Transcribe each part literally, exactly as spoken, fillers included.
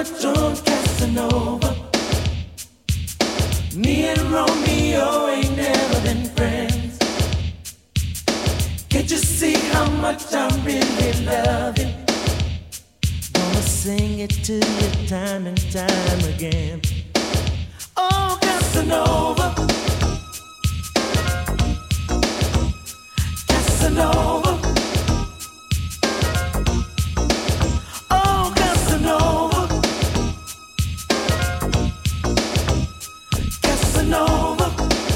much on Casanova. Me and Romeo ain't never been friends. Can't you see how much I really love you? Gonna sing it to you time and time again. Oh, Casanova, Casanova. Oh, Casanova, Casanova.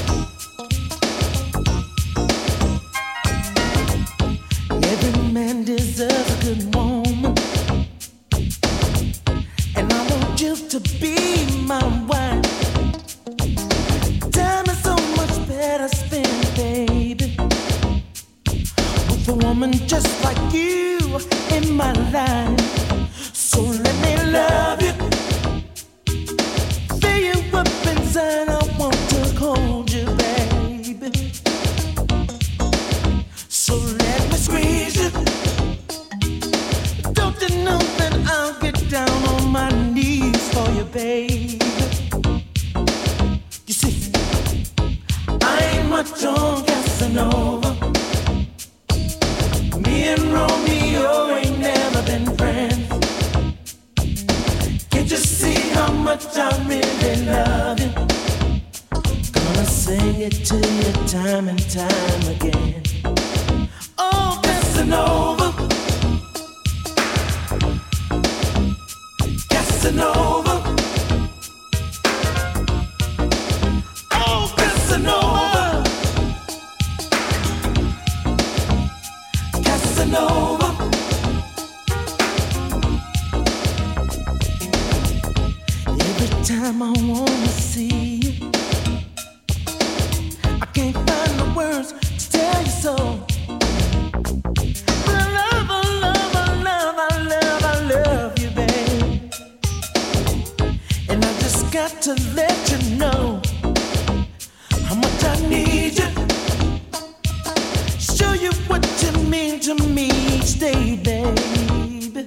Every man deserves a good woman, and I want you to be my wife. Time is so much better spent, baby, with a woman just like you in my life. So let me love you, fill you up inside. I want to hold you, baby. So let me squeeze you. Don't you know that I'll get down on my knees for you, baby? You see, I ain't much on Casanova. Me and Romeo ain't never been friends. Can't you see how much I really love you? Gonna sing it to you time and time again. Oh, Casanova, Casanova. Oh, Casanova, Casanova. Every time I wanna see you, I can't find the words to tell you so. But I love, I love, I love, I love, I love you, babe. And I just got to let you know how much I need you. Show you what you mean to me each day, baby.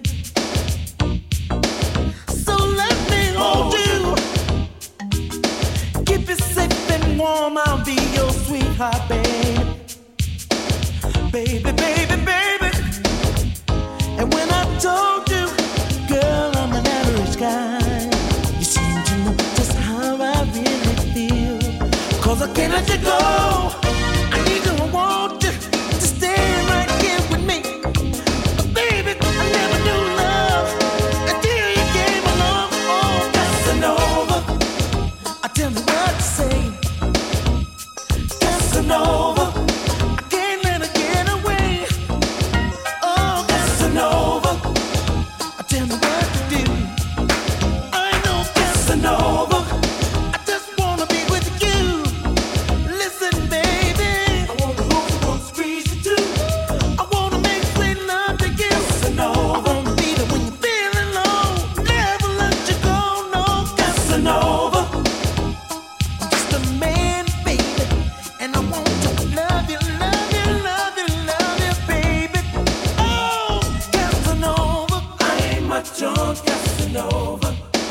So let me hold you, keep you safe and warm. I'll be your sweetheart, babe. Baby, baby, baby. And when I told you, girl, I'm an average guy, you seem to know just how I really feel. Cause I can't let you go. I need you, I want you to stay right here with me. But baby, I never knew love until you came along. Oh, Casanova, I tell me what to say. Casanova, I can't let her get away. Oh, Casanova, I tell me what to do. I know Casanova, I just wanna be with you. Listen, baby, I wanna hold you, wanna squeeze you too. I wanna make sweet love to you. Casanova, I wanna be there when you're feeling low. Never let you go, no, Casanova. I'm just a man, baby, and I want to love you, love you, love you, love you, baby. Oh, Casanova, I ain't much on Casanova.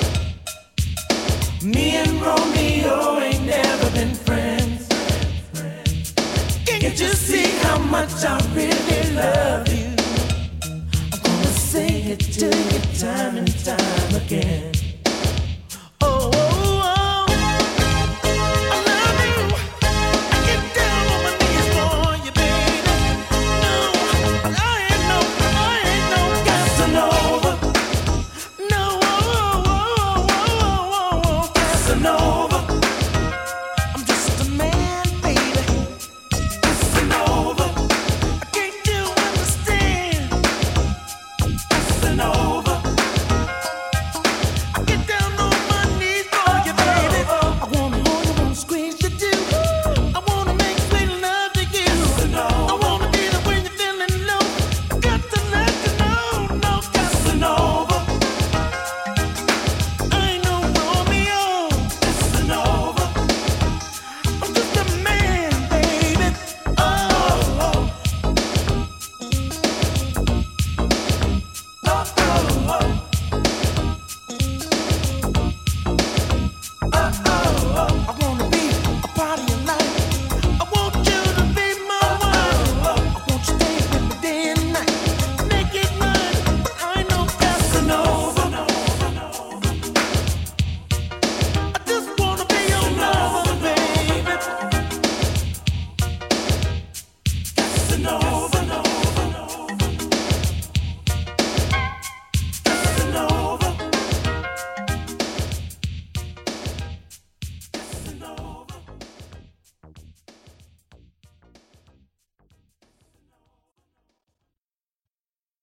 Me and Romeo ain't never been friends. Can't you see how much I really love you? I'm gonna sing it to you time and time again.